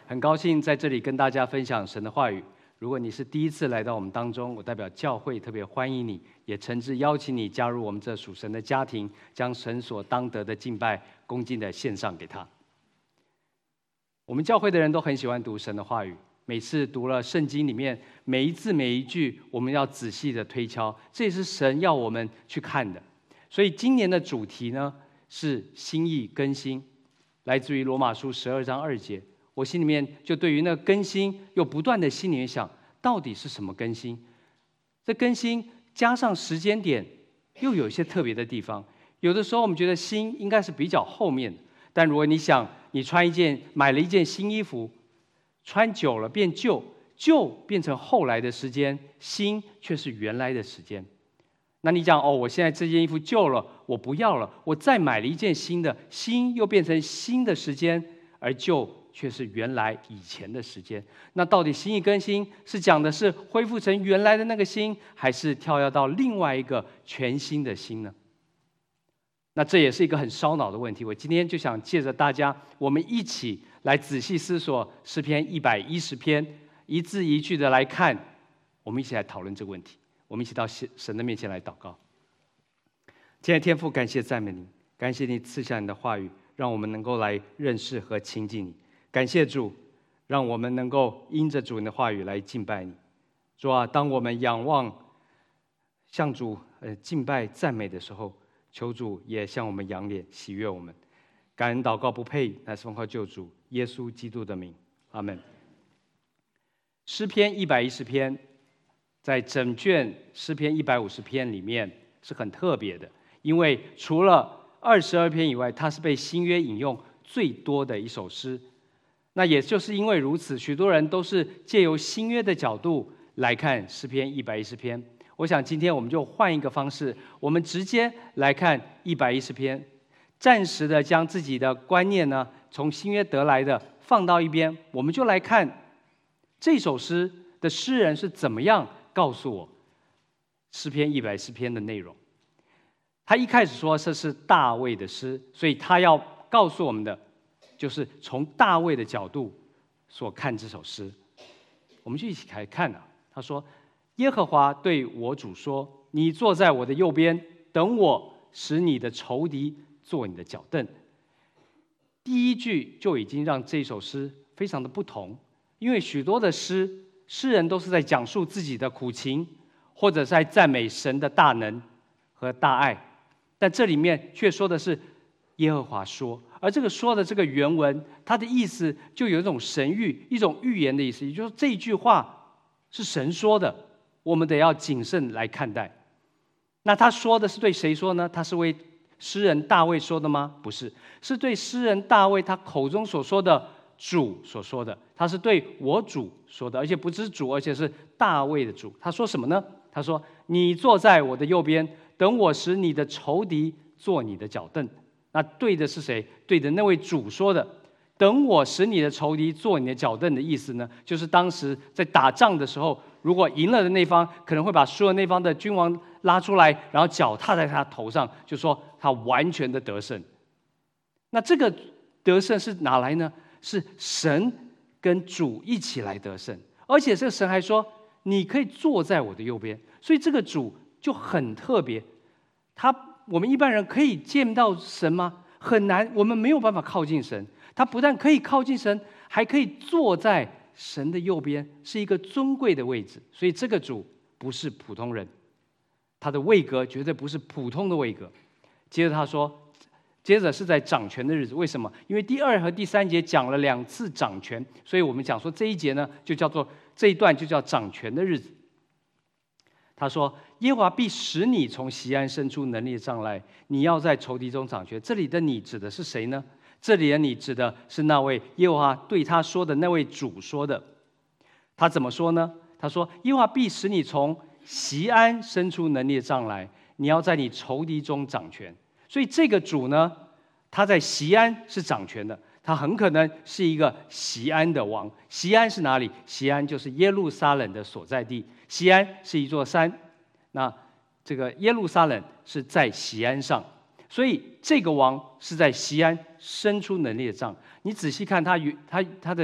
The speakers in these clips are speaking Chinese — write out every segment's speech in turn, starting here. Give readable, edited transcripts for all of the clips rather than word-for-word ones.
很高兴在这里跟大家分享神的话语。如果你是第一次来到我们当中，我代表教会特别欢迎你，也诚挚邀请你加入我们这属神的家庭，将神所当得的敬拜恭敬地献上给他。我们教会的人都很喜欢读神的话语，每次读了圣经里面每一字每一句，我们要仔细的推敲，这也是神要我们去看的。所以今年的主题呢是心意更新，来自于罗马书12章2节。我心里面就对于那个更新又不断的心里面想，到底是什么更新？这更新加上时间点又有一些特别的地方。有的时候我们觉得新应该是比较后面的，但如果你想你买了一件新衣服，穿久了变旧，旧变成后来的时间，新却是原来的时间。那你讲我现在这件衣服旧了，我不要了，我再买了一件新的，新又变成新的时间，而旧却是原来以前的时间。那到底心意更新是讲的是恢复成原来的那个心，还是跳跃到另外一个全新的心呢？那这也是一个很烧脑的问题。我今天就想借着大家，我们一起来仔细思索诗篇110篇，一字一句的来看，我们一起来讨论这个问题。我们一起到神的面前来祷告。亲爱的天父，感谢赞美你，感谢你赐下你的话语，让我们能够来认识和亲近你。感谢主，让我们能够因着主你的话语来敬拜你。主啊，当我们仰望向主敬拜赞美的时候，求主也向我们仰脸喜悦我们。感恩祷告不配，乃是奉靠救主耶稣基督的名，阿们。诗篇110篇在整卷诗篇150篇里面是很特别的，因为除了22篇以外，它是被新约引用最多的一首诗。那也就是因为如此，许多人都是借由新约的角度来看诗篇110篇。我想今天我们就换一个方式，我们直接来看110篇，暂时的将自己的观念呢从新约得来的放到一边，我们就来看这首诗的诗人是怎么样告诉我诗篇110篇的内容。他一开始说这是大卫的诗，所以他要告诉我们的就是从大卫的角度所看这首诗。我们就一起来看啊。他说，耶和华对我主说，你坐在我的右边，等我使你的仇敌做你的脚凳。第一句就已经让这首诗非常的不同，因为许多的诗人都是在讲述自己的苦情，或者在赞美神的大能和大爱，但这里面却说的是耶和华说。而这个说的这个原文，它的意思就有一种神谕、一种预言的意思，也就是这一句话是神说的，我们得要谨慎来看待。那他说的是对谁说呢？他是为诗人大卫说的吗？不是，是对诗人大卫他口中所说的主所说的。他是对我主说的，而且不只是主，而且是大卫的主。他说什么呢？他说，你坐在我的右边，等我使你的仇敌做你的脚凳。那对的是谁？对的那位主说的，等我使你的仇敌做你的脚凳的意思呢，就是当时在打仗的时候，如果赢了的那方可能会把输了那方的君王拉出来，然后脚踏在他头上，就说他完全的得胜。那这个得胜是哪来呢？是神跟主一起来得胜，而且这个神还说你可以坐在我的右边，所以这个主就很特别。我们一般人可以见到神吗？很难，我们没有办法靠近神。他不但可以靠近神，还可以坐在神的右边，是一个尊贵的位置。所以这个主不是普通人，他的位格绝对不是普通的位格。接着他说，接着是在掌权的日子。为什么？因为第2和第3节讲了2次掌权，所以我们讲说这一节呢，就叫做这一段就叫掌权的日子。他说，耶和华必使你从锡安伸出能力的杖来，你要在仇敌中掌权。这里的你指的是谁呢？这里的你指的是那位耶和华对他说的那位主说的。他怎么说呢？他说，耶和华必使你从锡安伸出能力的杖来，你要在你仇敌中掌权。所以这个主呢，他在锡安是掌权的，他很可能是一个锡安的王。锡安是哪里？锡安就是耶路撒冷的所在地。锡安是一座山，那这个耶路撒冷是在锡安上，所以这个王是在锡安伸出能力的杖。你仔细看他的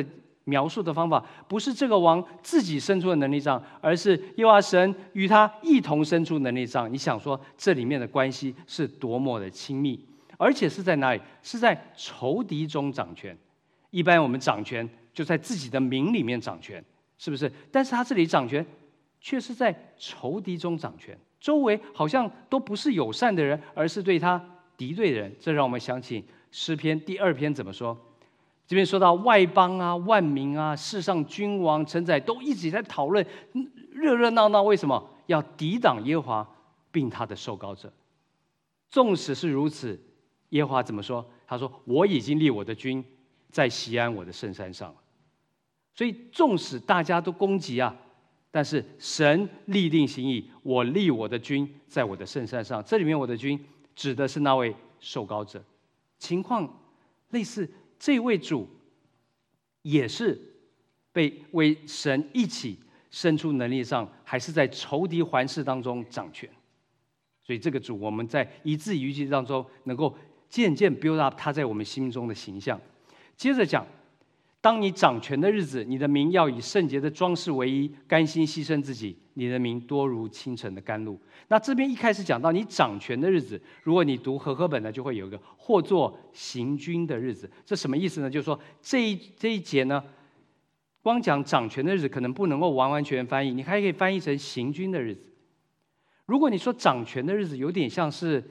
描述的方法，不是这个王自己伸出的能力杖，而是耶和华神与他一同伸出能力杖。你想说这里面的关系是多么的亲密，而且是在哪里？是在仇敌中掌权。一般我们掌权就在自己的名里面掌权，是不是？但是他这里掌权，却是在仇敌中掌权，周围好像都不是友善的人，而是对他敌对的人。这让我们想起诗篇第2篇怎么说？这边说到外邦啊、万民啊、世上君王、臣宰都一直在讨论，热热闹闹。为什么要抵挡耶和华并他的受膏者？纵使是如此，耶和华怎么说？他说：“我已经立我的君在锡安我的圣山上了。”所以，纵使大家都攻击啊，但是神立定心意，我立我的君在我的圣山上。这里面我的君指的是那位受膏者。情况类似。这位主也是被为神一起伸出能力上，还是在仇敌环视当中掌权。所以这个主，我们在一字一句当中，能够渐渐 build up 他在我们心中的形象。接着讲，当你掌权的日子，你的民要以圣洁的装饰为衣，甘心牺牲自己，你的民多如清晨的甘露。那这边一开始讲到你掌权的日子，如果你读和合本呢，就会有一个或作行军的日子。这什么意思呢？就是说这一节呢，光讲掌权的日子可能不能够完完全全翻译，你还可以翻译成行军的日子。如果你说掌权的日子，有点像是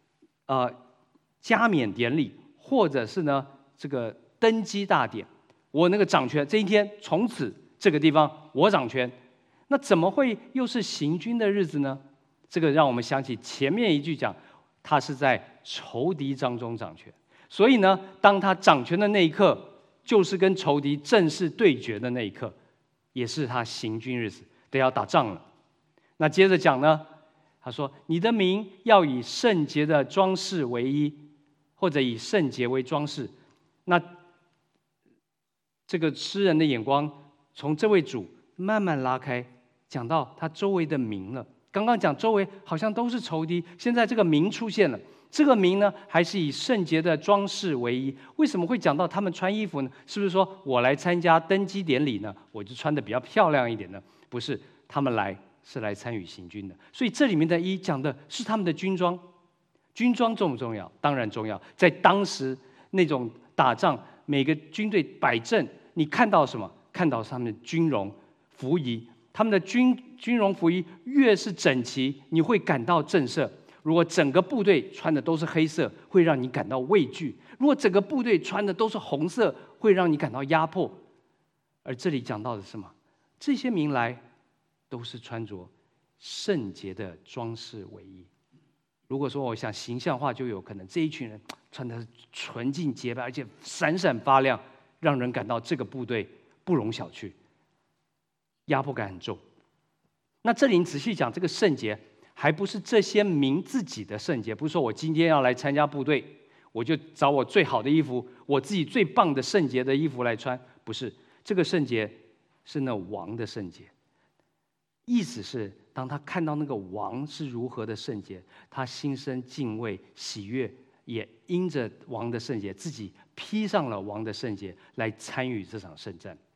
加冕典礼，或者是呢这个登基大典。我那个掌权这一天，从此这个地方我掌权，那怎么会又是行军的日子呢？这个让我们想起前面一句讲，他是在仇敌当中掌权，所以呢，当他掌权的那一刻，就是跟仇敌正式对决的那一刻，也是他行军日子，得要打仗了。那接着讲呢，他说：“你的民要以圣洁的装饰为衣，或者以圣洁为装饰。”那这个诗人的眼光从这位主慢慢拉开，讲到他周围的民了。刚刚讲周围好像都是仇敌，现在这个民出现了。这个民呢，还是以圣洁的装饰为衣。为什么会讲到他们穿衣服呢？是不是说我来参加登基典礼呢，我就穿得比较漂亮一点呢？不是，他们是来参与行军的。所以这里面的衣讲的是他们的军装。军装重不重要？当然重要。在当时那种打仗，每个军队摆阵，你看到什么？看到他们的军容、服仪。他们的军容服仪越是整齐，你会感到震慑。如果整个部队穿的都是黑色，会让你感到畏惧；如果整个部队穿的都是红色，会让你感到压迫。而这里讲到的是什么？这些民来都是穿着圣洁的装饰为衣。如果说我想形象化，就有可能这一群人穿的纯净洁白，而且闪闪发亮，让人感到这个部队不容小觑，压迫感很重。那这里你仔细讲，这个圣洁还不是这些民自己的圣洁，不是说我今天要来参加部队，我就找我最好的衣服，我自己最棒的圣洁的衣服来穿，不是。这个圣洁是那王的圣洁，意思是当他看到那个王是如何的圣洁，他心生敬畏喜悦，也因着王的圣洁，自己披上了王的圣洁来参与这场圣战。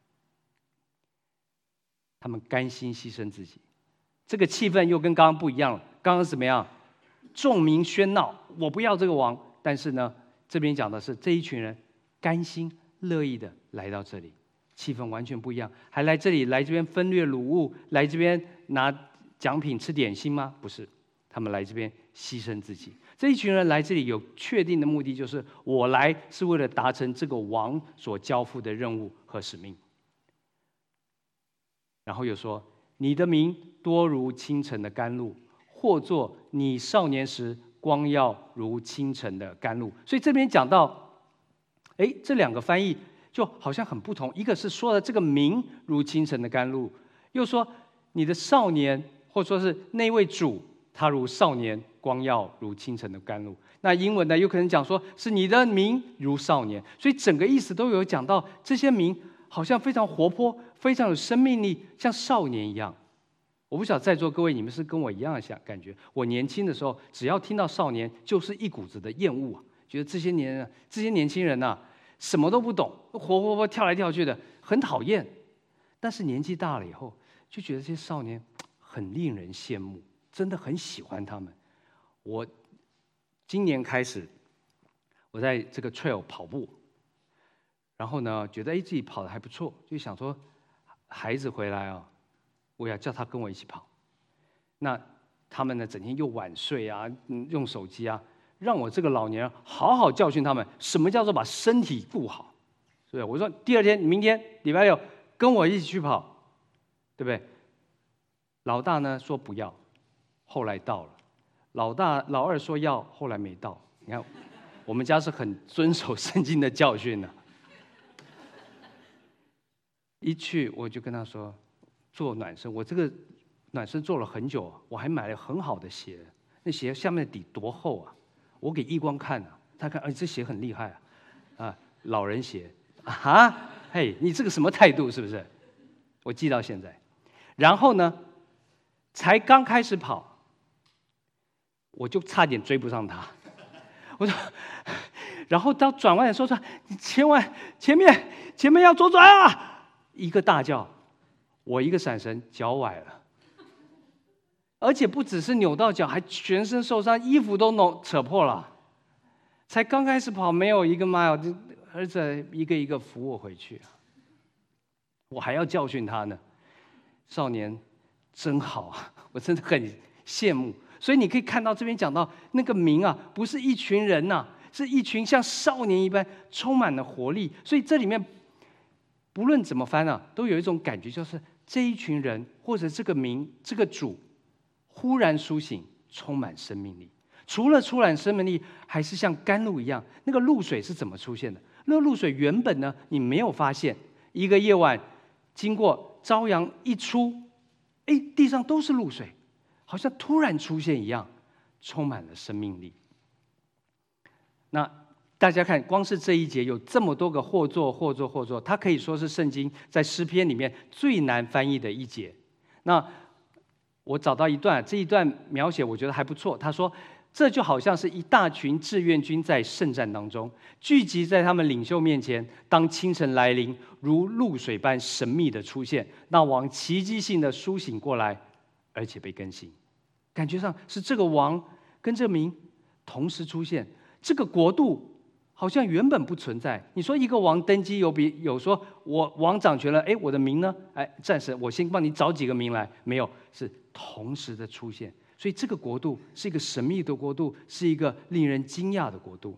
他们甘心牺牲自己，这个气氛又跟刚刚不一样了。刚刚怎么样？众民喧闹，我不要这个王。但是呢，这边讲的是这一群人甘心乐意的来到这里，气氛完全不一样。还来这边分掠掳物，来这边拿奖品吃点心吗？不是，他们来这边牺牲自己。这一群人来这里有确定的目的，就是我来是为了达成这个王所交付的任务和使命。然后又说，你的民多如清晨的甘露，或作你少年时光耀如清晨的甘露。所以这边讲到，这两个翻译就好像很不同。一个是说的这个民如清晨的甘露，又说你的少年，或说是那位主，他如少年光耀如清晨的甘露。那英文呢，有可能讲说是你的民如少年。所以整个意思都有讲到这些民好像非常活泼，非常有生命力，像少年一样。我不晓得在座各位，你们是跟我一样的感觉？我年轻的时候，只要听到少年，就是一股子的厌恶啊，觉得这些年轻人啊， 什么都不懂，活跳来跳去的，很讨厌。但是年纪大了以后，就觉得这些少年很令人羡慕，真的很喜欢他们。我今年开始，我在这个 trail 跑步，然后呢，觉得自己跑得还不错，就想说，孩子回来啊，我要叫他跟我一起跑。那他们呢，整天又晚睡啊，用手机啊，让我这个老年人好好教训他们，什么叫做把身体顾好，是不是？我说第二天，明天礼拜六跟我一起去跑，对不对？老大呢说不要，后来到了；老二说要，后来没到。你看，我们家是很遵守圣经的教训的。一去我就跟他说，做暖身，我这个暖身做了很久，我还买了很好的鞋，那鞋下面的底多厚啊！我给义光看啊，他看，这鞋很厉害啊，老人鞋啊，嘿，你这个什么态度是不是？我记到现在。然后呢，才刚开始跑，我就差点追不上他。我说，然后到转弯的时候说，你千万前面要左转啊！一个大叫，我一个闪神，脚崴了。而且不只是扭到脚，还全身受伤，衣服都扯破了。才刚开始跑，没有一个 mile， 儿子一个一个扶我回去，我还要教训他呢。少年真好啊，我真的很羡慕。所以你可以看到这边讲到那个民啊，不是一群人呐，是一群像少年一般充满了活力。所以这里面不论怎么翻啊，都有一种感觉，就是这一群人或者这个民这个主忽然苏醒，充满生命力。除了充满生命力，还是像甘露一样。那个露水是怎么出现的？那个露水原本呢，你没有发现。一个夜晚，经过朝阳一出，地上都是露水，好像突然出现一样，充满了生命力。那大家看，光是这一节有这么多个或作，它可以说是圣经在诗篇里面最难翻译的一节。那我找到一段，这一段描写我觉得还不错。他说，这就好像是一大群志愿军在圣战当中聚集在他们领袖面前，当清晨来临，如露水般神秘的出现，那王奇迹性的苏醒过来，而且被更新。感觉上是这个王跟这个民同时出现，这个国度好像原本不存在。你说一个王登基，有说我王掌权了，我的民呢？战神，我先帮你找几个民来，没有，是同时的出现。所以这个国度是一个神秘的国度，是一个令人惊讶的国度。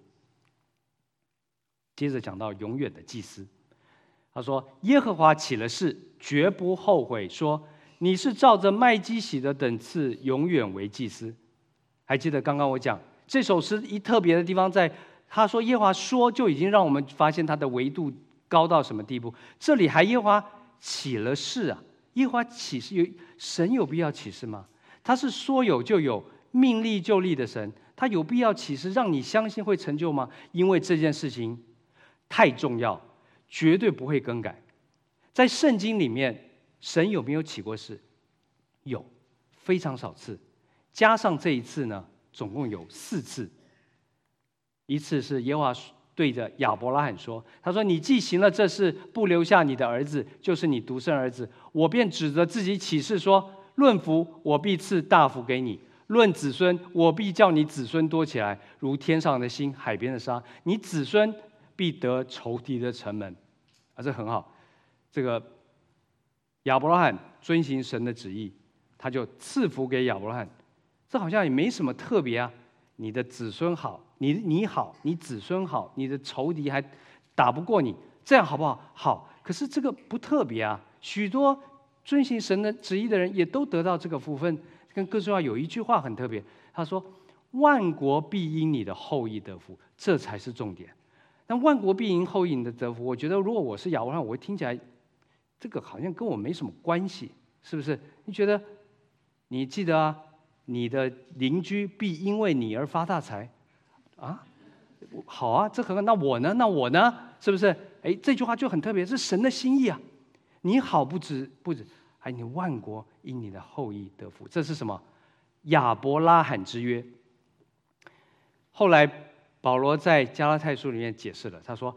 接着讲到永远的祭司，他说：“耶和华起了誓，绝不后悔，说你是照着麦基洗德等次永远为祭司。”还记得刚刚我讲这首诗一特别的地方在，他说耶和华说，就已经让我们发现他的维度高到什么地步。这里还耶和华起了誓啊，耶和华起誓，神有必要起誓吗？他是说有就有，命立就立的神，他有必要起誓让你相信会成就吗？因为这件事情太重要，绝对不会更改。在圣经里面，神有没有起过誓？有，非常少次，加上这一次呢，总共有4次。一次是耶和华对着亚伯拉罕说，他说：“你既行了这事，不留下你的儿子，就是你独生儿子，我便指着自己起誓说，论福，我必赐大福给你；论子孙，我必叫你子孙多起来，如天上的星，海边的沙。你子孙必得仇敌的城门。”这很好。这个亚伯拉罕遵行神的旨意，他就赐福给亚伯拉罕。这好像也没什么特别啊。你的子孙好，你好，你子孙好，你的仇敌还打不过你，这样好不好？好。可是这个不特别啊。许多遵行神的旨意的人也都得到这个福分。更重要，有一句话很特别，他说：“万国必因你的后裔得福。”这才是重点。那万国必因后裔你的得福，我觉得如果我是亚伯拉罕，我会听起来这个好像跟我没什么关系，是不是？你觉得？你记得啊，你的邻居必因为你而发大财，啊？好啊，这很那我呢？那我呢？是不是？这句话就很特别，是神的心意啊！你好不止，还你万国因你的后裔得福，这是什么？亚伯拉罕之约。后来保罗在加拉太书里面解释了，他说：“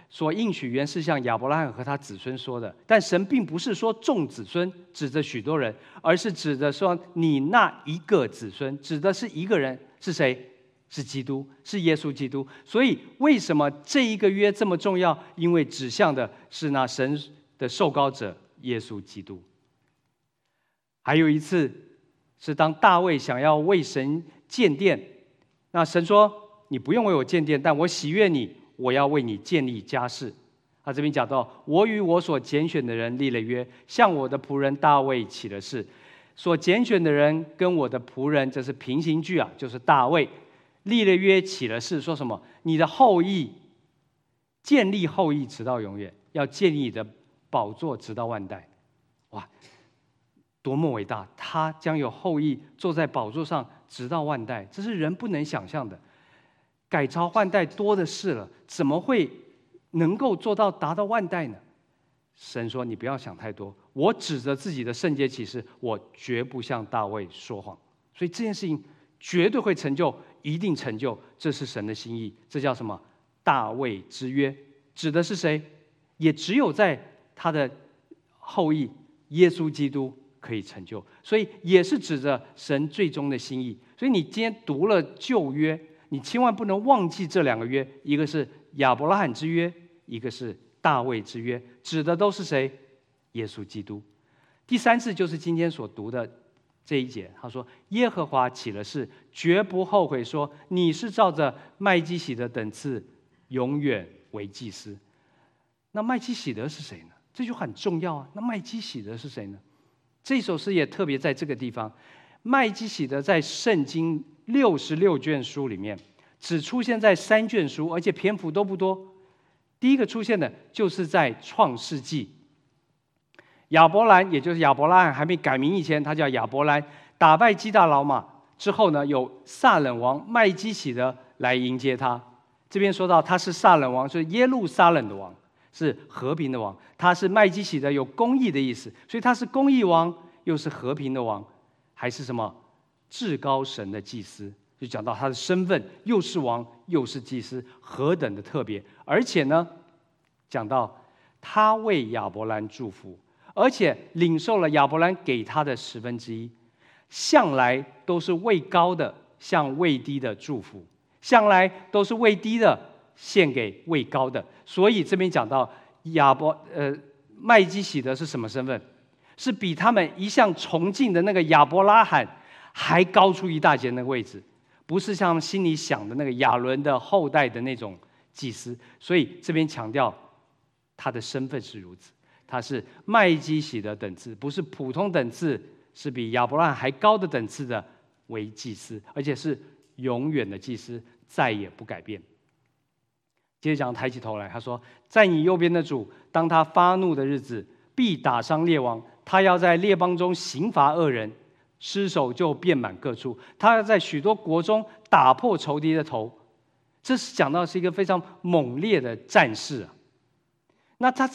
所应许原是向亚伯拉罕和他子孙说的，但神并不是说众子孙，指着许多人，而是指着说你那一个子孙，指的是一个人，是谁？是基督，是耶稣基督。所以为什么这一个约这么重要？因为指向的是那神的受膏者耶稣基督。还有一次是当大卫想要为神建殿，那神说你不用为我建殿，但我喜悦你，我要为你建立家室。他这边讲到，我与我所拣选的人立了约，向我的仆人大卫起了誓。所拣选的人跟我的仆人，这是平行句啊，就是大卫立了约起了誓，说什么？你的后裔建立后裔直到永远，要建立你的宝座直到万代。哇，多么伟大！他将有后裔坐在宝座上直到万代，这是人不能想象的。改朝换代多的是了，怎么会能够做到达到万代呢？神说：“你不要想太多，我指着自己的圣洁启示，我绝不向大卫说谎。所以这件事情绝对会成就，一定成就，这是神的心意。这叫什么？大卫之约，指的是谁？也只有在他的后裔耶稣基督可以成就，所以也是指着神最终的心意。所以你今天读了旧约，你千万不能忘记这两个约，一个是亚伯拉罕之约，一个是大卫之约，指的都是谁？耶稣基督。第三次就是今天所读的这一节，他说：“耶和华起了誓，绝不后悔，说你是照着麦基洗德等次，永远为祭司。”那麦基洗德是谁呢？这句话很重要啊。那麦基洗德是谁呢？这首诗也特别在这个地方，麦基洗德在圣经66卷书里面，只出现在3卷书，而且篇幅都不多。第一个出现的就是在创世纪，亚伯兰，也就是亚伯拉罕还没改名以前，他叫亚伯兰，打败基大老马之后呢，有撒冷王麦基洗德来迎接他。这边说到他是撒冷王，是耶路撒冷的王，是和平的王。他是麦基洗德，有公义的意思，所以他是公义王，又是和平的王，还是什么至高神的祭司。就讲到他的身份，又是王又是祭司，何等的特别！而且呢，讲到他为亚伯兰祝福，而且领受了亚伯兰给他的1/10，向来都是位高的向位低的祝福，向来都是位低的献给位高的。所以这边讲到麦基洗德是什么身份？是比他们一向崇敬的那个亚伯拉罕还高出一大截那个位置。不是像心里想的那个亚伦的后代的那种祭司，所以这边强调他的身份是如此，他是麦基洗德等次，不是普通等次，是比亚伯拉罕还高的等次的为祭司，而且是永远的祭司，再也不改变。接着讲，抬起头来，他说：“在你右边的主，当他发怒的日子，必打伤列王，他要在列邦中刑罚恶人。”尸首就遍满各处，他要在许多国中打破仇敌的头。这是讲到是一个非常猛烈的战士啊。那他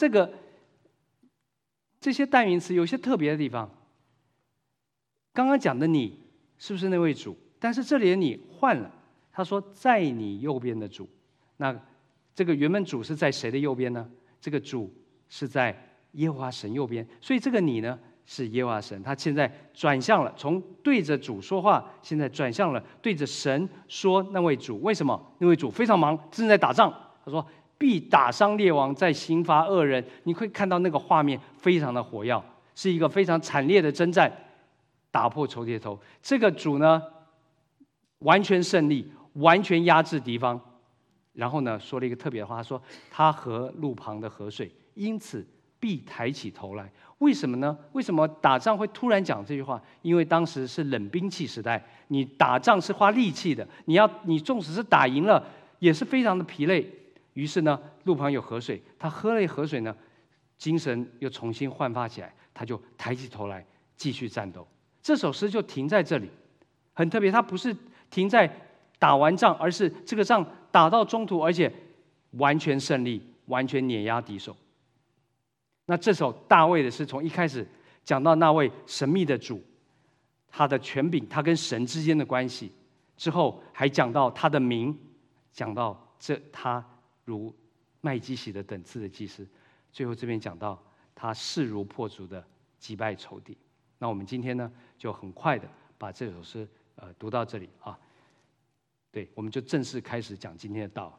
这些代名词有些特别的地方。刚刚讲的你是不是那位主？但是这里的你换了，他说在你右边的主。那这个原本主是在谁的右边呢？这个主是在耶和华神右边，所以这个你呢？是耶和华神，他现在转向了，从对着主说话，现在转向了对着神说那位主。为什么？那位主非常忙，正在打仗。他说必打伤列王，在刑罚恶人。你会看到那个画面非常的火药，是一个非常惨烈的征战，打破仇敌的头。这个主呢，完全胜利，完全压制敌方。然后呢，说了一个特别的话，他说他和路旁的河水，因此必抬起头来。为什么呢？为什么打仗会突然讲这句话？因为当时是冷兵器时代，你打仗是花力气的，你纵使是打赢了，也是非常的疲累。于是呢，路旁有河水，他喝了河水呢，精神又重新焕发起来，他就抬起头来继续战斗。这首诗就停在这里，很特别，它不是停在打完仗，而是这个仗打到中途，而且完全胜利，完全碾压敌手。那这首大卫的诗从一开始讲到那位神秘的主，他的权柄，他跟神之间的关系，之后还讲到他的名，讲到他如麦基洗德等次的祭司。最后这边讲到他势如破竹的击败仇敌。那我们今天呢，就很快的把这首诗读到这里啊。对，我们就正式开始讲今天的道。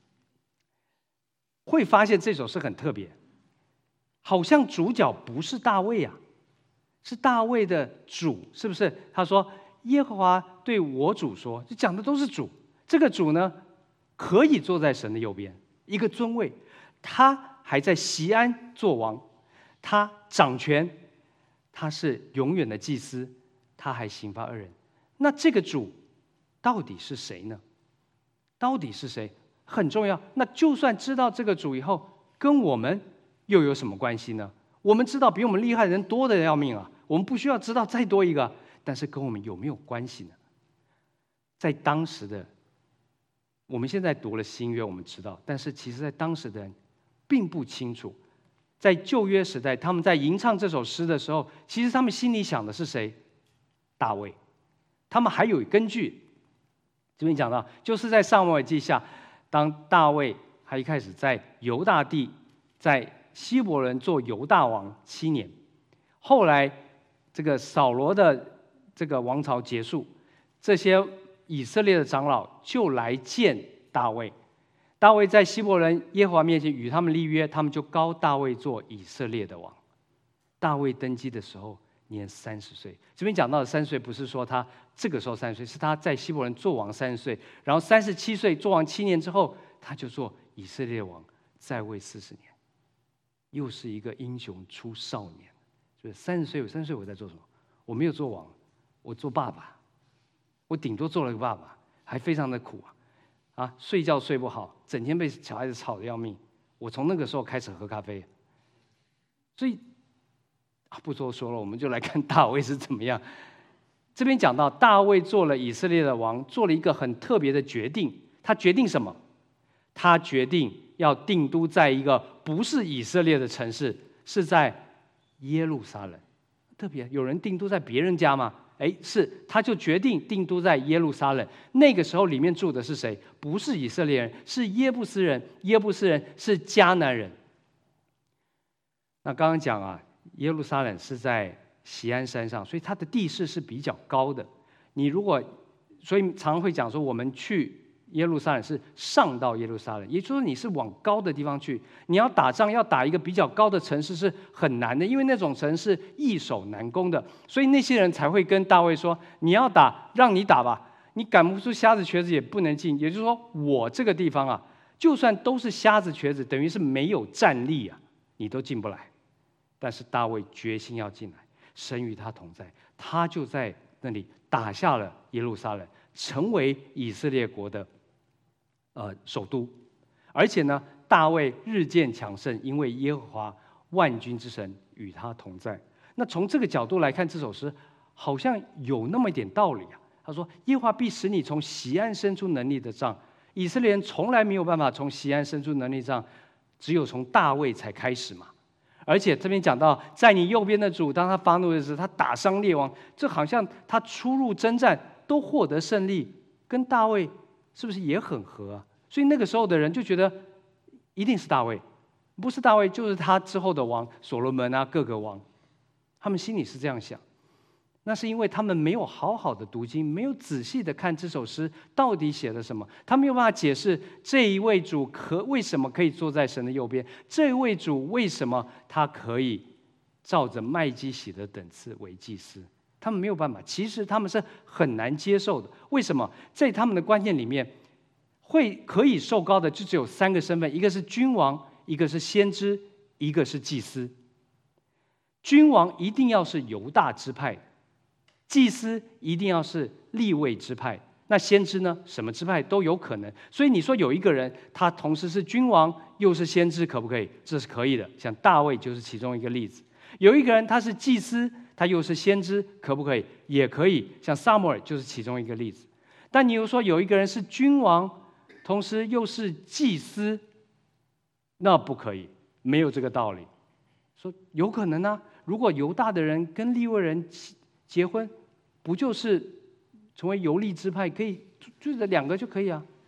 会发现这首诗很特别，好像主角不是大卫啊，是大卫的主，是不是？他说耶和华对我主说，就讲的都是主。这个主呢，可以坐在神的右边，一个尊位，他还在锡安做王，他掌权，他是永远的祭司，他还刑罚恶人。那这个主到底是谁呢？到底是谁很重要。那就算知道这个主以后，跟我们又有什么关系呢？我们知道比我们厉害的人多得要命啊，我们不需要知道再多一个，但是跟我们有没有关系呢？在当时的，我们现在读了新约，我们知道，但是其实在当时的人并不清楚。在旧约时代，他们在吟唱这首诗的时候，其实他们心里想的是谁？大卫。他们还有根据，这边讲到，就是在撒母耳记下，当大卫他一开始在犹大地，在希伯伦做犹大王7年，后来这个扫罗的这个王朝结束，这些以色列的长老就来见大卫。大卫在希伯伦耶和华面前与他们立约，他们就膏大卫做以色列的王。大卫登基的时候年30岁，这边讲到的30岁不是说他这个时候30岁，是他在希伯伦做王30岁，然后37岁做王7年之后，他就做以色列王，在位40年，又是一个英雄出少年。所以30岁，我30岁我在做什么？我没有做王，我做爸爸，我顶多做了个爸爸，还非常的苦啊，睡觉睡不好，整天被小孩子吵得要命。我从那个时候开始喝咖啡，所以不多说了，我们就来看大卫是怎么样。这边讲到大卫做了以色列的王，做了一个很特别的决定。他决定什么？他决定要定都在一个不是以色列的城市，是在耶路撒冷。特别有人定都在别人家吗？是，他就决定定都在耶路撒冷。那个时候里面住的是谁？不是以色列人，是耶布斯人。耶布斯人是迦南人。那刚刚讲啊，耶路撒冷是在锡安山上，所以它的地势是比较高的。你如果，所以常常会讲说，我们去耶路撒冷是上到耶路撒冷，也就是说你是往高的地方去。你要打仗，要打一个比较高的城市是很难的，因为那种城市易守难攻的。所以那些人才会跟大卫说：“你要打，让你打吧，你赶不出瞎子瘸子也不能进。”也就是说，我这个地方啊，就算都是瞎子瘸子，等于是没有战力啊，你都进不来。但是大卫决心要进来，神与他同在，他就在那里打下了耶路撒冷，成为以色列国的首都。而且呢，大卫日渐强盛，因为耶和华万军之神与他同在。那从这个角度来看，这首诗好像有那么一点道理啊。他说：“耶和华必使你从锡安伸出能力的杖。”以色列人从来没有办法从锡安伸出能力杖，只有从大卫才开始嘛。而且这边讲到，在你右边的主，当他发怒的时候，他打伤列王，这好像他出入征战都获得胜利，跟大卫是不是也很合啊？所以那个时候的人就觉得一定是大卫，不是大卫就是他之后的王所罗门啊，各个王，他们心里是这样想。那是因为他们没有好好的读经，没有仔细的看这首诗到底写了什么，他没有办法解释这一位主为什么可以坐在神的右边，这一位主为什么他可以照着麦基洗德等次为祭司，他们没有办法，其实他们是很难接受的。为什么？在他们的观念里面，可以受膏的就只有3个身份，一个是君王，一个是先知，一个是祭司。君王一定要是犹大支派，祭司一定要是利未支派，那先知呢？什么支派都有可能。所以你说有一个人，他同时是君王又是先知，可不可以？这是可以的。像大卫就是其中一个例子。有一个人他是祭司，他又是先知，可不可以？也可以。像撒母耳就是其中一个例子。但你又说有一个人是君王，同时又是祭司，那不可以，没有这个道理。说有可能啊，如果犹大的人跟利未人结婚，不就是成为犹利支派，可以就是2个就可以啊？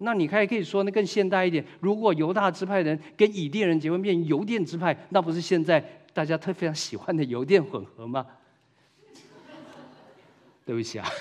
那你还可以说那更现代一点，如果犹大支派人跟以甸人结婚变邮电支派，那不是现在大家非常喜欢的邮电混合吗？对不起啊，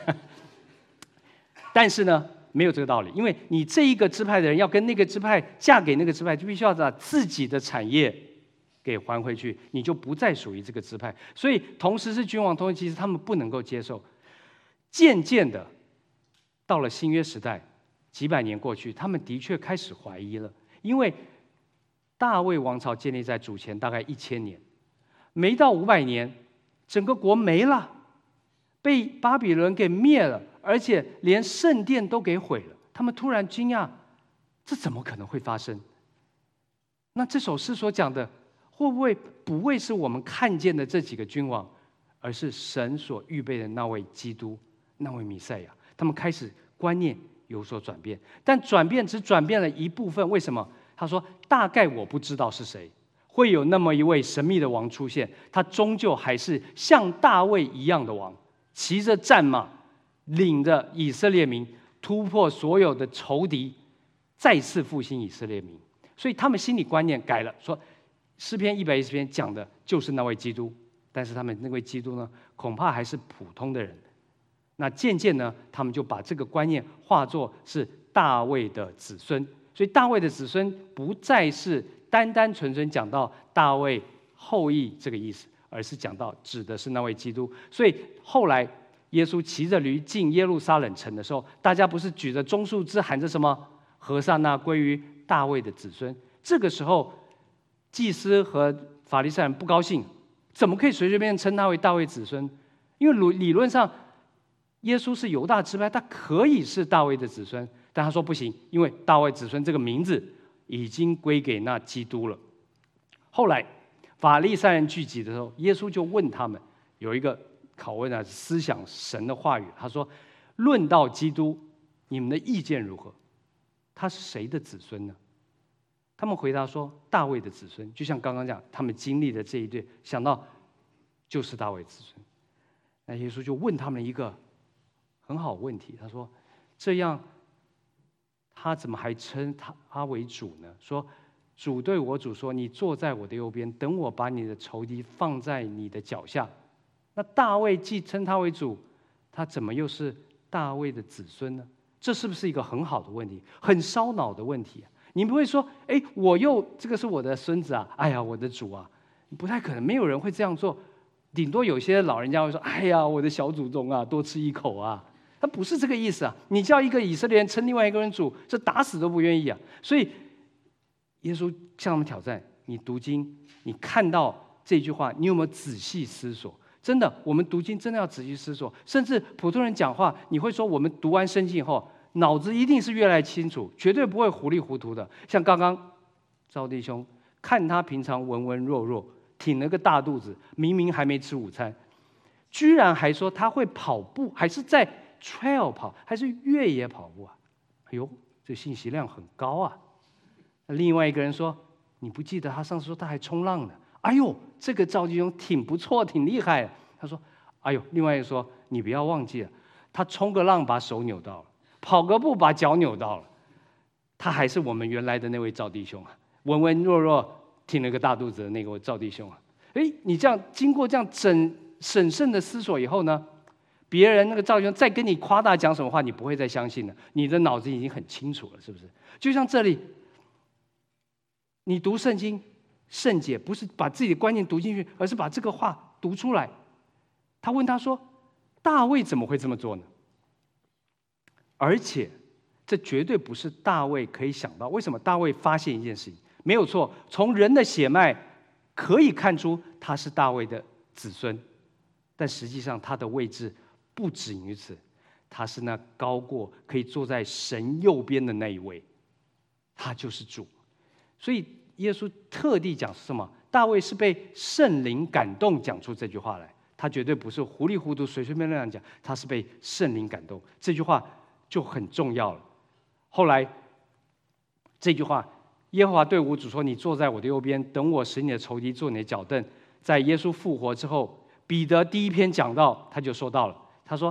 但是呢，没有这个道理，因为你这一个支派的人要跟那个支派嫁给那个支派，就必须要把自己的产业给还回去，你就不再属于这个支派。所以同时是君王，同时其实他们不能够接受。渐渐的，到了新约时代，几百年过去，他们的确开始怀疑了，因为大卫王朝建立在主前大概1000年，没到500年，整个国没了。被巴比伦给灭了，而且连圣殿都给毁了。他们突然惊讶，这怎么可能会发生？那这首诗所讲的，会不会不会是我们看见的这几个君王，而是神所预备的那位基督，那位弥赛亚？他们开始观念有所转变，但转变只转变了一部分。为什么？他说：“大概我不知道是谁，会有那么一位神秘的王出现，他终究还是像大卫一样的王。”骑着战马，领着以色列民突破所有的仇敌，再次复兴以色列民。所以他们心理观念改了，说诗篇110篇讲的就是那位基督，但是他们那位基督呢，恐怕还是普通的人。那渐渐呢，他们就把这个观念化作是大卫的子孙，所以大卫的子孙不再是单单纯纯讲到大卫后裔这个意思，而是讲到指的是那位基督。所以后来耶稣骑着驴进耶路撒冷城的时候，大家不是举着棕树枝喊着什么“和散那归于大卫的子孙”？这个时候，祭司和法利赛人不高兴，怎么可以随随便便称他为大卫子孙？因为理论上，耶稣是犹大支派，他可以是大卫的子孙，但他说不行，因为大卫子孙这个名字已经归给那基督了。后来法利赛人聚集的时候，耶稣就问他们有一个拷问啊，思想神的话语。他说：“论到基督，你们的意见如何？他是谁的子孙呢？”他们回答说：“大卫的子孙。”就像刚刚讲，他们经历的这一对，想到就是大卫子孙。那耶稣就问他们一个很好的问题，他说：“这样，他怎么还称他为主呢？说主对我主说：‘你坐在我的右边，等我把你的仇敌放在你的脚下。’那大卫既称他为主，他怎么又是大卫的子孙呢？这是不是一个很好的问题，很烧脑的问题啊？你不会说，哎，这个是我的孙子啊，哎呀，我的主啊，不太可能，没有人会这样做。顶多有些老人家会说，哎呀，我的小祖宗啊，多吃一口啊。他不是这个意思啊！你叫一个以色列人称另外一个人主，这打死都不愿意啊！所以耶稣向他们挑战：你读经，你看到这句话，你有没有仔细思索？真的，我们读经真的要仔细思索。甚至普通人讲话，你会说，我们读完圣经以后，脑子一定是越来越清楚，绝对不会糊里糊涂的。像刚刚赵弟兄，看他平常文文弱弱，挺了个大肚子，明明还没吃午餐，居然还说他会跑步，还是在 trail 跑，还是越野跑步啊？哎呦，这信息量很高啊！另外一个人说：“你不记得他上次说他还冲浪呢？”哎呦，这个赵弟兄挺不错，挺厉害。他说：“哎呦，另外一个说你不要忘记了，他冲个浪把手扭到了，跑个步把脚扭到了，他还是我们原来的那位赵弟兄啊，文文弱弱挺了个大肚子的那个赵弟兄啊。”哎，你这样经过这样审慎的思索以后呢，别人那个赵弟兄再跟你夸大讲什么话，你不会再相信了，你的脑子已经很清楚了，是不是？就像这里，你读圣经。圣解不是把自己的观念读进去，而是把这个话读出来。他问他说：“大卫怎么会这么做呢？”而且，这绝对不是大卫可以想到。为什么？大卫发现一件事情，没有错，从人的血脉可以看出他是大卫的子孙，但实际上他的位置不止于此，他是那高过可以坐在神右边的那一位，他就是主。所以耶稣特地讲什么？大卫是被圣灵感动讲出这句话来，他绝对不是糊里糊涂随随便便讲，他是被圣灵感动。这句话就很重要了。后来这句话，耶和华对我主说：“你坐在我的右边，等我使你的仇敌做你的脚凳。”在耶稣复活之后，彼得第一篇讲道他就说到了，他说：“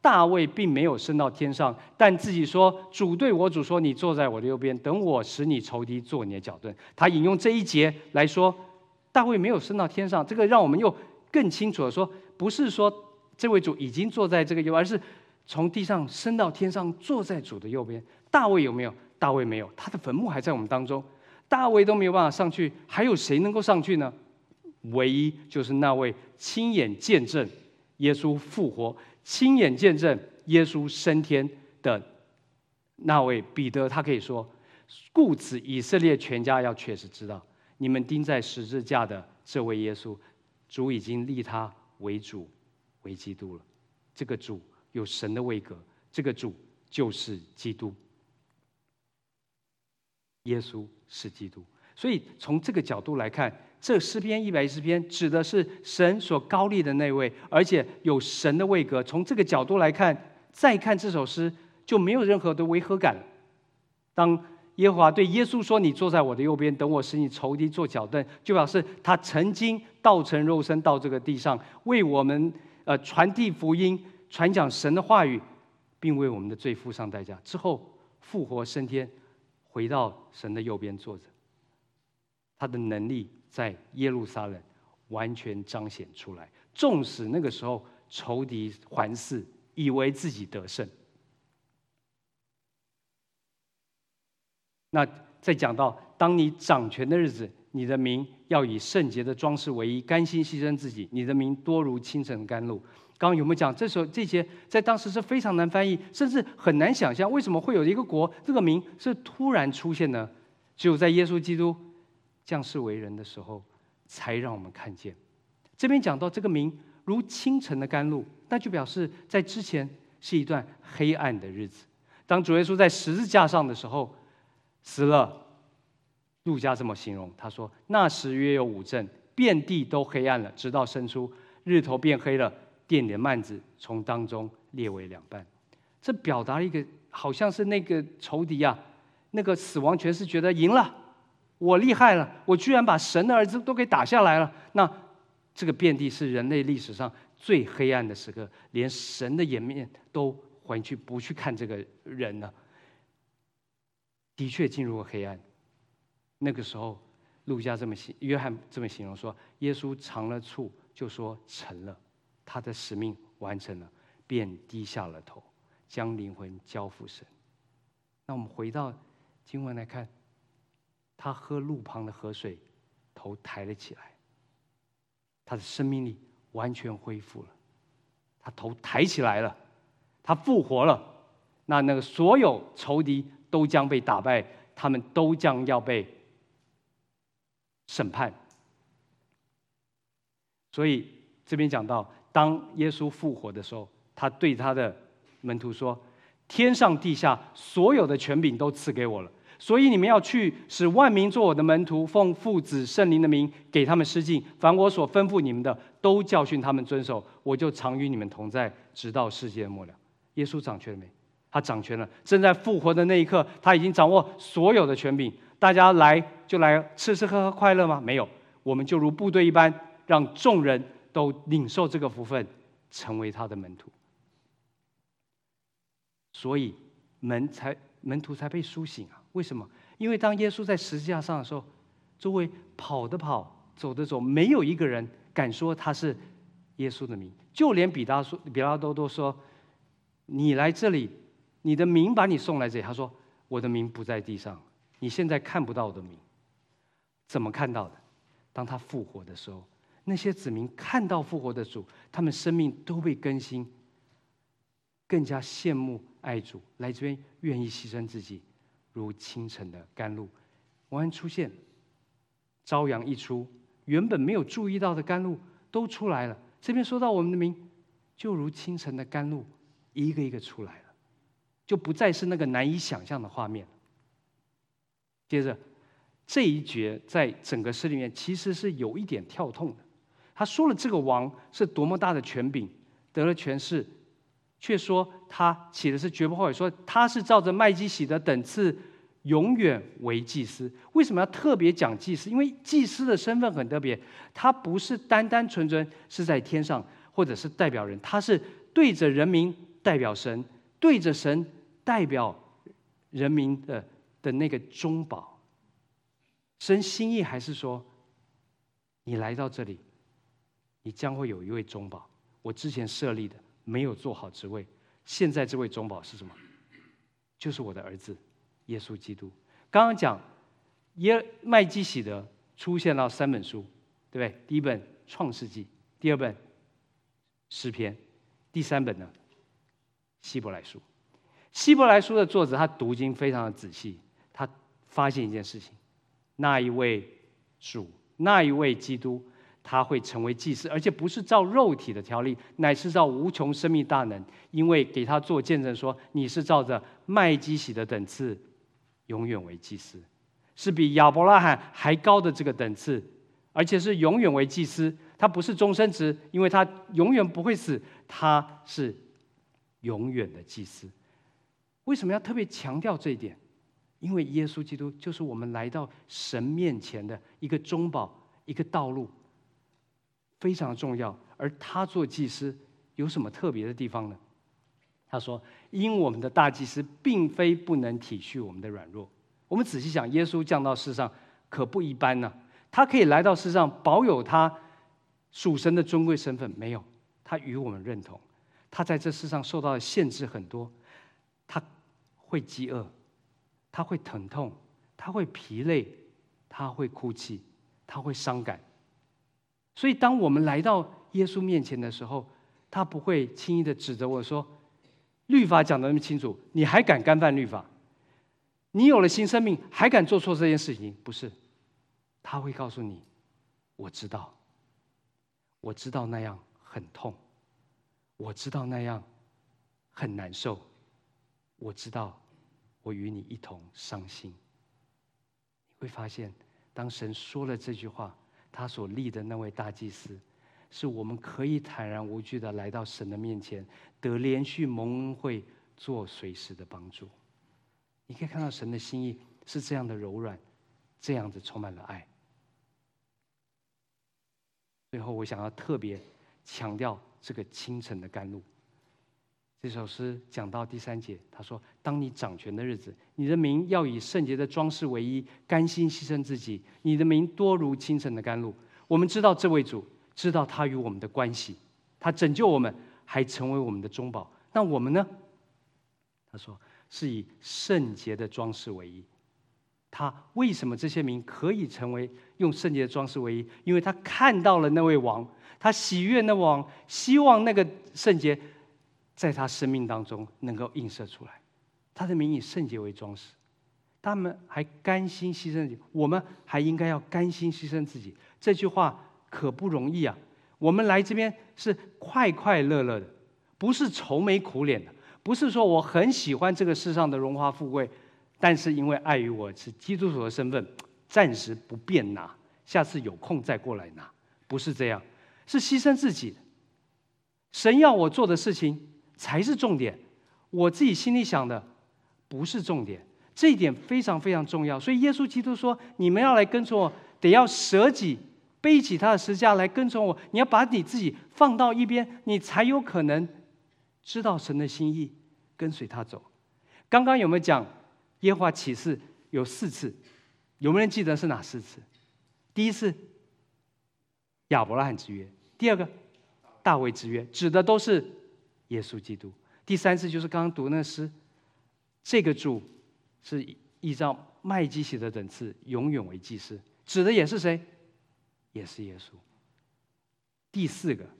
大卫并没有升到天上，但自己说：“主对我主说，你坐在我的右边，等我使你仇敌做你的脚凳。”他引用这一节来说，大卫没有升到天上。这个让我们又更清楚的说，不是说这位主已经坐在这个右，而是从地上升到天上，坐在主的右边。大卫有没有？大卫没有，他的坟墓还在我们当中。大卫都没有办法上去，还有谁能够上去呢？唯一就是那位亲眼见证耶稣复活、亲眼见证耶稣升天的那位彼得，他可以说：“故此，以色列全家要确实知道，你们钉在十字架的这位耶稣，主已经立他为主、为基督了。这个主有神的位格，这个主就是基督。耶稣是基督。所以从这个角度来看，这诗篇110篇指的是神所高立的那位，而且有神的位格。从这个角度来看，再看这首诗就没有任何的违和感了。当耶和华对耶稣说：“你坐在我的右边，等我使你仇敌做脚凳”，就表示他曾经道成肉身到这个地上，为我们传递福音、传讲神的话语，并为我们的罪付上代价。之后复活升天，回到神的右边坐着。他的能力在耶路撒冷完全彰显出来，纵使那个时候仇敌环伺，以为自己得胜。那再讲到，当你掌权的日子，你的民要以圣洁的装饰为衣，甘心牺牲自己，你的民多如清晨的甘露。刚刚有没有讲？这些在当时是非常难翻译，甚至很难想象，为什么会有一个国，这个民是突然出现呢？只有在耶稣基督降世为人的时候，才让我们看见。这边讲到这个民如清晨的甘露，那就表示在之前是一段黑暗的日子。当主耶稣在十字架上的时候死了，路加这么形容，他说：“那时约有5阵，遍地都黑暗了，直到申初，日头变黑了，殿里的幔子从当中裂为2半。”这表达了一个好像是那个仇敌啊，那个死亡权势觉得赢了。我厉害了，我居然把神的儿子都给打下来了。那这个遍地是人类历史上最黑暗的时刻，连神的颜面都回去不去看这个人了。的确进入了黑暗。那个时候，约翰这么形容说：耶稣尝了醋，就说成了，他的使命完成了，便低下了头，将灵魂交付神。那我们回到经文来看。他喝路旁的河水，头抬了起来，他的生命力完全恢复了，他头抬起来了，他复活了。那个所有仇敌都将被打败，他们都将要被审判。所以这边讲到，当耶稣复活的时候，他对他的门徒说：“天上地下所有的权柄都赐给我了。所以你们要去，使万民做我的门徒，奉父子圣灵的名给他们施浸，凡我所吩咐你们的，都教训他们遵守。我就常与你们同在，直到世界的末了。”耶稣掌权了没？他掌权了。正在复活的那一刻，他已经掌握所有的权柄。大家来就来吃吃喝喝快乐吗？没有，我们就如部队一般，让众人都领受这个福分，成为他的门徒。所以门徒才被苏醒啊！为什么？因为当耶稣在十字架上的时候，周围跑的跑，走的走，没有一个人敢说他是耶稣的名。就连比拉多都说：“你来这里，你的名把你送来这里。”他说：“我的名不在地上，你现在看不到我的名。”怎么看到的？当他复活的时候，那些子民看到复活的主，他们生命都被更新，更加羡慕爱主，来这边愿意牺牲自己，如清晨的甘露。完出现，朝阳一出，原本没有注意到的甘露都出来了。这边说到我们的名，就如清晨的甘露，一个一个出来了，就不再是那个难以想象的画面。接着，这一节在整个诗里面其实是有一点跳痛的。他说了这个王是多么大的权柄，得了权势，却说他起的是绝不后悔，说他是照着麦基洗德等次永远为祭司。为什么要特别讲祭司？因为祭司的身份很特别，他不是单单纯纯是在天上或者是代表人，他是对着人民代表神，对着神代表人民的那个中保。神心意还是说，你来到这里，你将会有一位中保。我之前设立的没有做好职位，现在这位中保是什么？就是我的儿子耶稣基督。刚刚讲麦基洗德出现了3本书，对不对？第一本创世纪，第二本诗篇，第3本呢希伯来书。希伯来书的作者他读经非常的仔细，他发现一件事情：那一位主，那一位基督，他会成为祭司，而且不是照肉体的条例，乃是照无穷生命大能，因为给他做见证说，你是照着麦基洗的等次永远为祭司，是比亚伯拉罕还高的这个等次，而且是永远为祭司。他不是终身职，因为他永远不会死，他是永远的祭司。为什么要特别强调这一点？因为耶稣基督就是我们来到神面前的一个中保，一个道路，非常重要。而他做祭司有什么特别的地方呢？他说，因我们的大祭司并非不能体恤我们的软弱。我们仔细想，耶稣降到世上可不一般呢。他可以来到世上保有他属神的尊贵身份，没有，他与我们认同。他在这世上受到的限制很多，他会饥饿，他会疼痛，他会疲累，他会哭泣，他会伤感。所以当我们来到耶稣面前的时候，他不会轻易的指责我说，律法讲得那么清楚，你还敢干犯律法？你有了新生命，还敢做错这件事情？不是，他会告诉你，我知道，我知道那样很痛，我知道那样很难受，我知道我与你一同伤心。你会发现，当神说了这句话，他所立的那位大祭司，是我们可以坦然无惧的来到神的面前，得连续蒙恩惠，做随时的帮助。你可以看到神的心意是这样的柔软，这样子充满了爱。最后我想要特别强调这个清晨的甘露。这首诗讲到第3节，他说，当你掌权的日子，你的名要以圣洁的装饰为衣，甘心牺牲自己，你的名多如清晨的甘露。我们知道这位主，知道他与我们的关系，他拯救我们，还成为我们的中保。那我们呢？他说是以圣洁的装饰为衣。他为什么这些名可以成为用圣洁的装饰为衣？因为他看到了那位王，他喜悦那王，希望那个圣洁在他生命当中能够映射出来。他的名以圣洁为装饰，他们还甘心牺牲自己，我们还应该要甘心牺牲自己。这句话可不容易啊！我们来这边是快快乐乐的，不是愁眉苦脸的，不是说我很喜欢这个世上的荣华富贵，但是因为碍于我是基督徒的身份，暂时不便拿，下次有空再过来拿。不是这样，是牺牲自己的。神要我做的事情才是重点，我自己心里想的不是重点，这一点非常非常重要。所以耶稣基督说，你们要来跟从我，得要舍己，背起他的十字架来跟从我。你要把你自己放到一边，你才有可能知道神的心意，跟随他走。刚刚有没有讲耶和华启示有4次？有没有人记得是哪4次？第一次亚伯拉罕之约，第二个大卫之约，指的都是耶稣基督。第3次就是刚刚读那诗，这个主是依照麦基洗德等次永远为祭司，指的也是谁？也是耶稣。第4个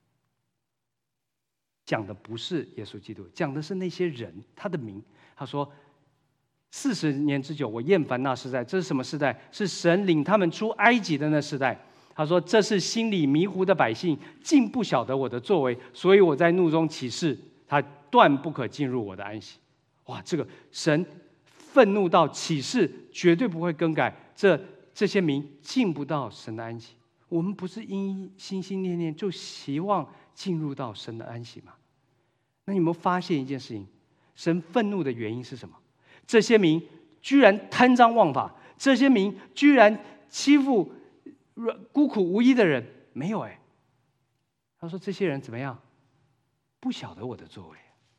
讲的不是耶稣基督，讲的是那些人，他的名。他说40年之久，我厌烦那世代。这是什么世代？是神领他们出埃及的那世代。他说这是心里迷糊的百姓，竟不晓得我的作为，所以我在怒中起誓，他断不可进入我的安息。哇，这个神愤怒到起誓，绝对不会更改，这些民进不到神的安息。我们不是心心念念就希望进入到神的安息吗？那你有没有发现一件事情？神愤怒的原因是什么？这些民居然贪赃枉法，这些民居然欺负孤苦无依的人。没有他说这些人怎么样？不晓得我的作为。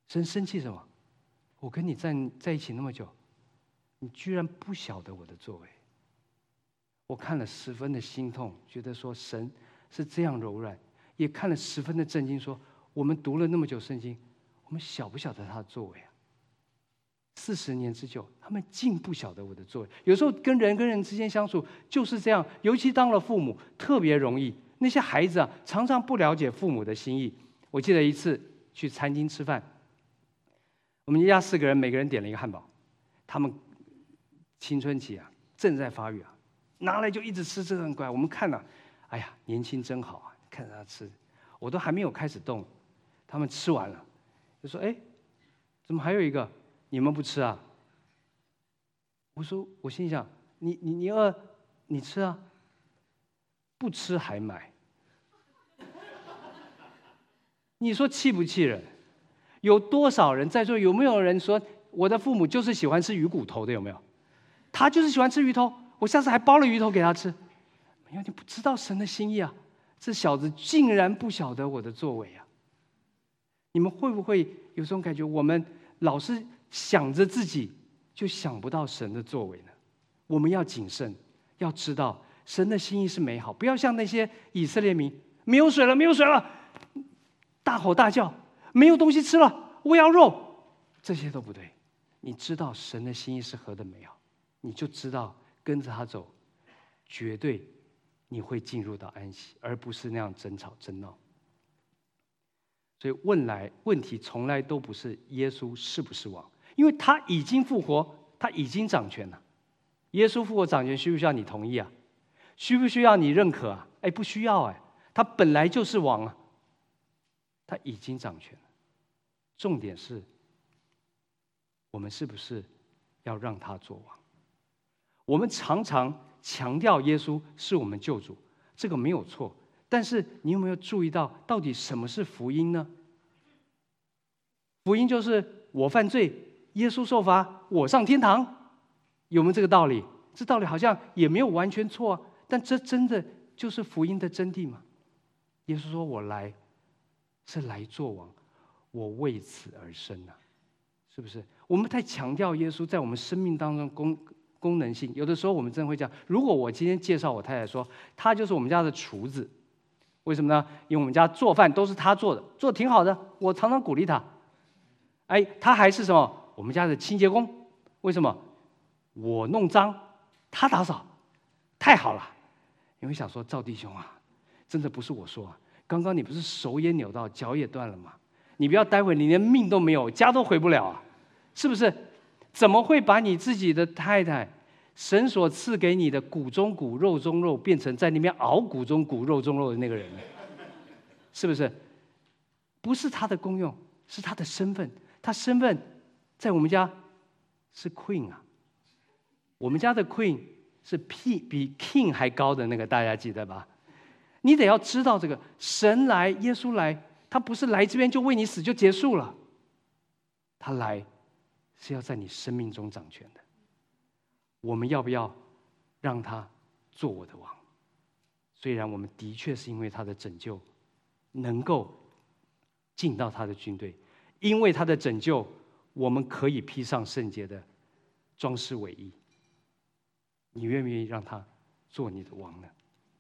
神生气什么？我跟你在一起那么久，你居然不晓得我的作为。我看了十分的心痛，觉得说神是这样柔软，也看了十分的震惊，说我们读了那么久圣经，我们晓不晓得他的作为啊？40年之久，他们竟不晓得我的作为。有时候跟人之间相处就是这样，尤其当了父母特别容易。那些孩子啊，常常不了解父母的心意。我记得一次去餐厅吃饭，我们一家4个人，每个人点了一个汉堡。他们青春期啊，正在发育啊，拿来就一直吃，这很乖。我们看了，哎呀，年轻真好啊！看着他吃，我都还没有开始动，他们吃完了，就说：“哎，怎么还有一个？你们不吃啊？”我说：“我心想，你饿，你吃啊，不吃还买，你说气不气人？有多少人在座？有没有人说我的父母就是喜欢吃鱼骨头的？有没有？他就是喜欢吃鱼头。”我下次还包了鱼头给他吃，因为你不知道神的心意啊！这小子竟然不晓得我的作为啊！你们会不会有这种感觉？我们老是想着自己，就想不到神的作为呢？我们要谨慎，要知道神的心意是美好，不要像那些以色列民，没有水了，没有水了，大吼大叫，没有东西吃了，我要肉，这些都不对。你知道神的心意是何等美好，你就知道。跟着他走，绝对你会进入到安息，而不是那样争吵争闹。所以问题从来都不是耶稣是不是王，因为他已经复活，他已经掌权了。耶稣复活掌权，需不需要你同意啊？需不需要你认可啊？哎，不需要哎，他本来就是王啊，他已经掌权了。重点是，我们是不是要让他做王？我们常常强调耶稣是我们救主，这个没有错。但是你有没有注意到，到底什么是福音呢？福音就是我犯罪，耶稣受罚，我上天堂，有没有这个道理？这道理好像也没有完全错啊，但这真的就是福音的真谛吗？耶稣说：“我来是来做王，我为此而生啊！”是不是？我们太强调耶稣在我们生命当中功能性，有的时候我们真的会讲，如果我今天介绍我太太说，她就是我们家的厨子，为什么呢？因为我们家做饭都是她做的，做得挺好的，我常常鼓励她。哎，她还是什么？我们家的清洁工，为什么？我弄脏，她打扫，太好了。你会想说，赵弟兄啊，真的不是我说啊，刚刚你不是手也扭到，脚也断了吗？你不要待会你连命都没有，家都回不了啊，是不是？怎么会把你自己的太太，神所赐给你的骨中骨肉中肉，变成在那边熬骨中骨肉中肉的那个人呢？是不是？不是他的功用，是他的身份。他身份在我们家是 queen 啊，我们家的 queen 是比 king 还高的那个，大家记得吧？你得要知道这个，神来，耶稣来，他不是来这边就为你死就结束了，他来是要在你生命中掌权的。我们要不要让他做我的王？虽然我们的确是因为他的拯救能够进到他的军队，因为他的拯救我们可以披上圣洁的装饰伟衣。你愿不愿意让他做你的王呢？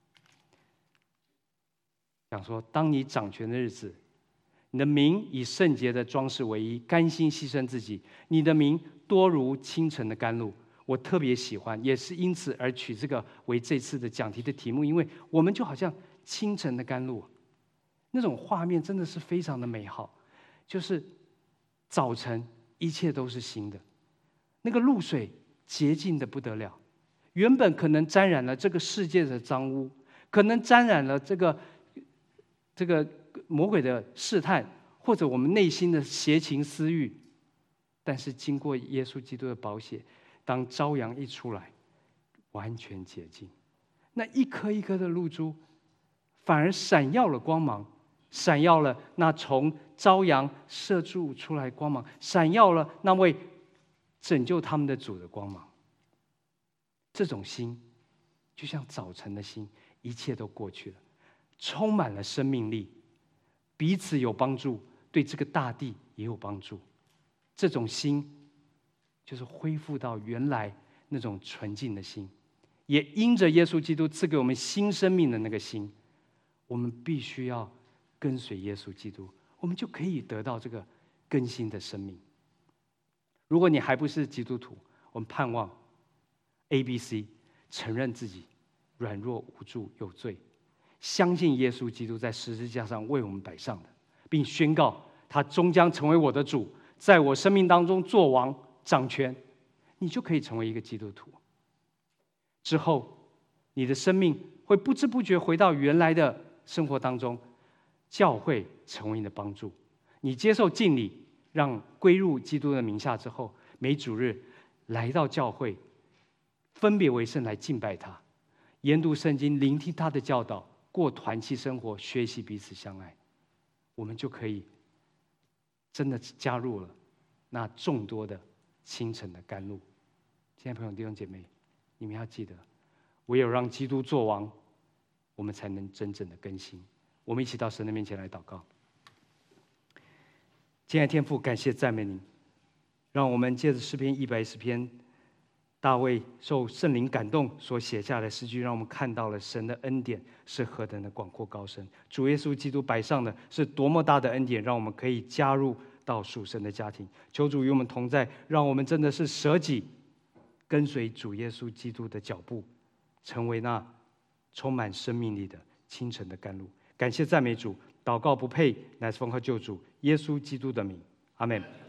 讲说，当你掌权的日子，你的名以圣洁的装饰为衣，甘心牺牲自己，你的名多如清晨的甘露。我特别喜欢，也是因此而取这个为这次的讲题的题目，因为我们就好像清晨的甘露，那种画面真的是非常的美好。就是早晨一切都是新的，那个露水洁净的不得了，原本可能沾染了这个世界的脏污，可能沾染了这个魔鬼的试探，或者我们内心的邪情私欲，但是经过耶稣基督的宝血，当朝阳一出来，完全洁净，那一颗一颗的露珠反而闪耀了光芒，闪耀了那从朝阳射注出来光芒，闪耀了那位拯救他们的主的光芒。这种心就像早晨的心，一切都过去了，充满了生命力，彼此有帮助，对这个大地也有帮助。这种心就是恢复到原来那种纯净的心，也因着耶稣基督赐给我们新生命的那个心，我们必须要跟随耶稣基督，我们就可以得到这个更新的生命。如果你还不是基督徒，我们盼望 ABC 承认自己软弱无助有罪，相信耶稣基督在十字架上为我们摆上的，并宣告他终将成为我的主，在我生命当中作王掌权，你就可以成为一个基督徒。之后你的生命会不知不觉回到原来的生活当中，教会成为你的帮助。你接受敬礼，让归入基督的名下之后，每主日来到教会，分别为圣来敬拜他，研读圣经，聆听他的教导，过团契生活，学习彼此相爱，我们就可以真的加入了那众多的清晨的甘露。亲爱的朋友弟兄姐妹，你们要记得，唯有让基督作王，我们才能真正的更新。我们一起到神的面前来祷告。亲爱的天父，感谢赞美您，让我们借着诗篇110篇，大卫受圣灵感动所写下的诗句，让我们看到了神的恩典是何等的广阔高深。主耶稣基督摆上的是多么大的恩典，让我们可以加入到属神的家庭。求主与我们同在，让我们真的是舍己，跟随主耶稣基督的脚步，成为那充满生命力的清晨的甘露。感谢赞美主，祷告不配，乃是奉靠救主耶稣基督的名，阿们。